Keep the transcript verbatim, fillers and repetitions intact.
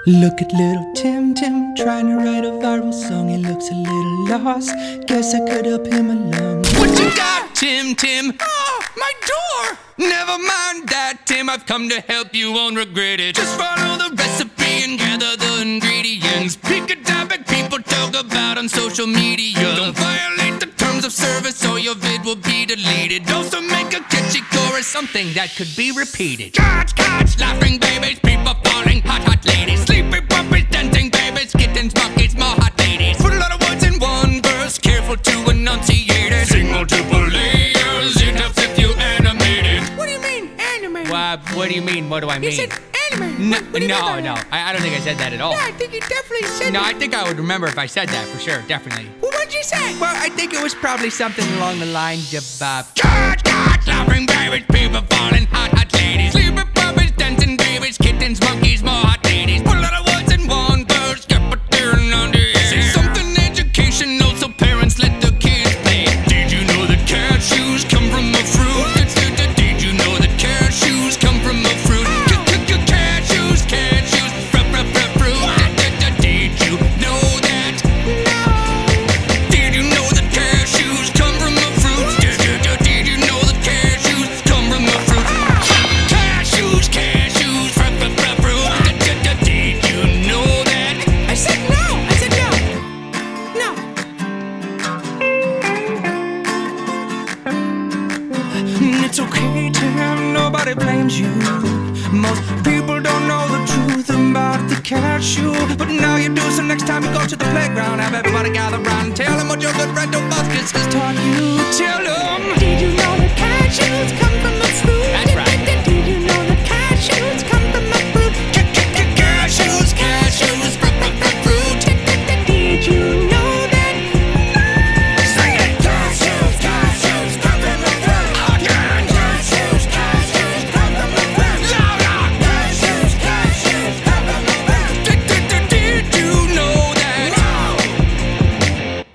Look at little Tim Tim trying to write a viral song. He looks a little lost. Guess I could help him along. What you got, Tim Tim? Oh, my door! Never mind that, Tim. I've come to help. You won't regret it. Just follow the recipe and gather the ingredients. Pick a topic people talk about on social media. Don't violate the terms of service or your vid will be deleted. Also make a catchy chorus, something that could be repeated. Catch, catch, laughing babies, people falling, hot, hot ladies. Sleepy puppies, dancing babies, kittens, monkeys, more hot ladies. Put a lot of words in one verse, careful to enunciate it. Sing multiple layers, it helps if you animate it. What do you mean, animated? What, what do you mean, what do I mean? You said animated. No, What- what do you no, mean by no. that? I, I don't think I said that at all. Yeah, I think you definitely said No, it. I think I would remember if I said that for sure, definitely. Well, what'd you say? Well, I think it was probably something along the lines of, uh, Catch, catch, laughing babies, people falling, hot, hot ladies. Sleepy puppies, dancing babies, kittens, monkeys, more hot ladies. Put a lot of words in one verse, get put there and on the air. Say something educational so parents let their kids play. Did you know that cashews come from a fruit? Did you know that cashews come from a fruit? Cashews, cashews, fruit, fruit, fruit, fruit. Did you know that? Did you know that cashews come from a fruit? Did you know that cashews come from a fruit? Cashews, cashews, fruit, fruit, fruit, fruit. Did you know that? I said no. I said no. No. It's okay, Tim, nobody blames you. Most people don't know the truth about the cashew, but now you do, so next time you go to the playground, have everybody gather around and tell them what your good friend Obuscus has taught you. Tell them. Did you know that cashews come